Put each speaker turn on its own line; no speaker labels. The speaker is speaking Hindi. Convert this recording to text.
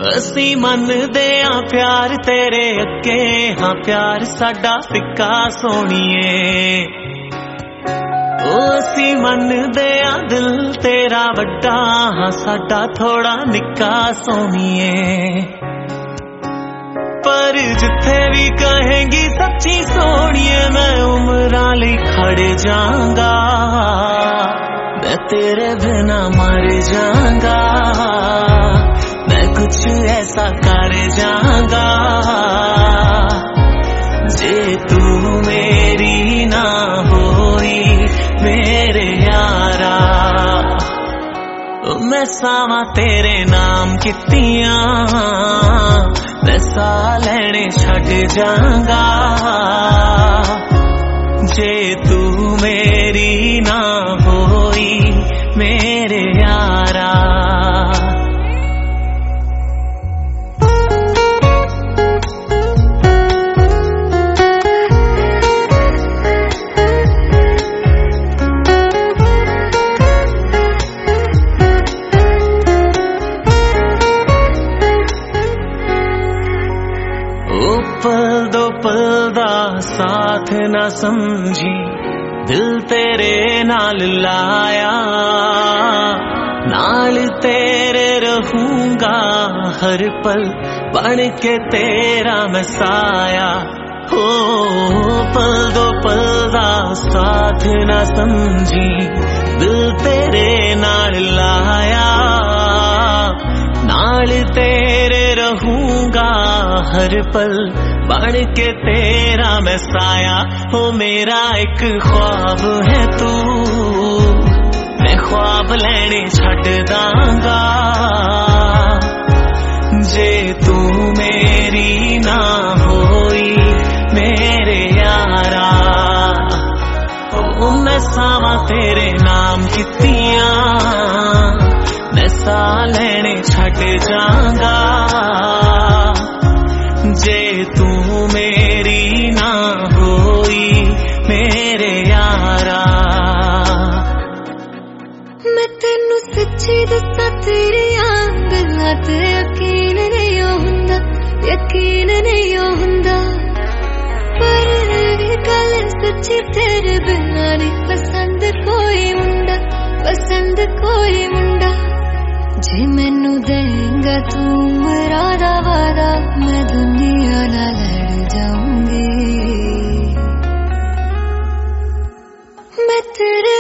ਅਸੀਂ ਮੰਨਦੇ ਆਂ प्यार तेरे अगे, हाँ प्यार साडा फिक्का सोणीए। ਅਸੀਂ ਮੰਨਦੇ ਆਂ दिल तेरा वड्डा, हाँ साडा थोड़ा निक्का सोणीए। पर जिथे भी कहेंगी सच्ची सोणीए, मैं उम्रां लई खड़ जांगा, मैं तेरे बिना मर जांगा, मैं कुछ ऐसा कर जांगा जे तू मेरी ना होई मेरे यारा। मैं सावा तेरे नाम कितियां, मैं सा लैने छड़ जांगा जे तू मेरी ना होई मेरे यारा। पल दो पल दा साथ ना समझी, दिल तेरे नाल लाया, नाल तेरे रहूंगा हर पल, बन के तेरा मैं साया। हो पल दो पल दा साथ ना समझी, दिल तेरे नाल लाया, नाल तेरे रहूंगा हर पल, बन के तेरा मैं साया। हो मेरा एक ख्वाब है तू, मैं ख्वाब लेने छड़ दांगा जे तू मेरी ना होई मेरे यारा। ओ मैं सावा तेरे नाम कितियां, मैं सा लेने छड़ जांगा जे तू मेरी ना होई मेरे यारा।
मैं तेनू सच्ची दस्सां तेरियां गल्लां ते यकीन नहीं हुंदा, यकीन नहीं हुंदा, पर गल सच्ची तेरे बिना नहीं पसंद कोई मुंडा, पसंद कोई मुंडा। जे मैनू देंगा तू मेरा दा वादा, मैं दुनिया नाल लड़ जाऊंगी। मैं तेरे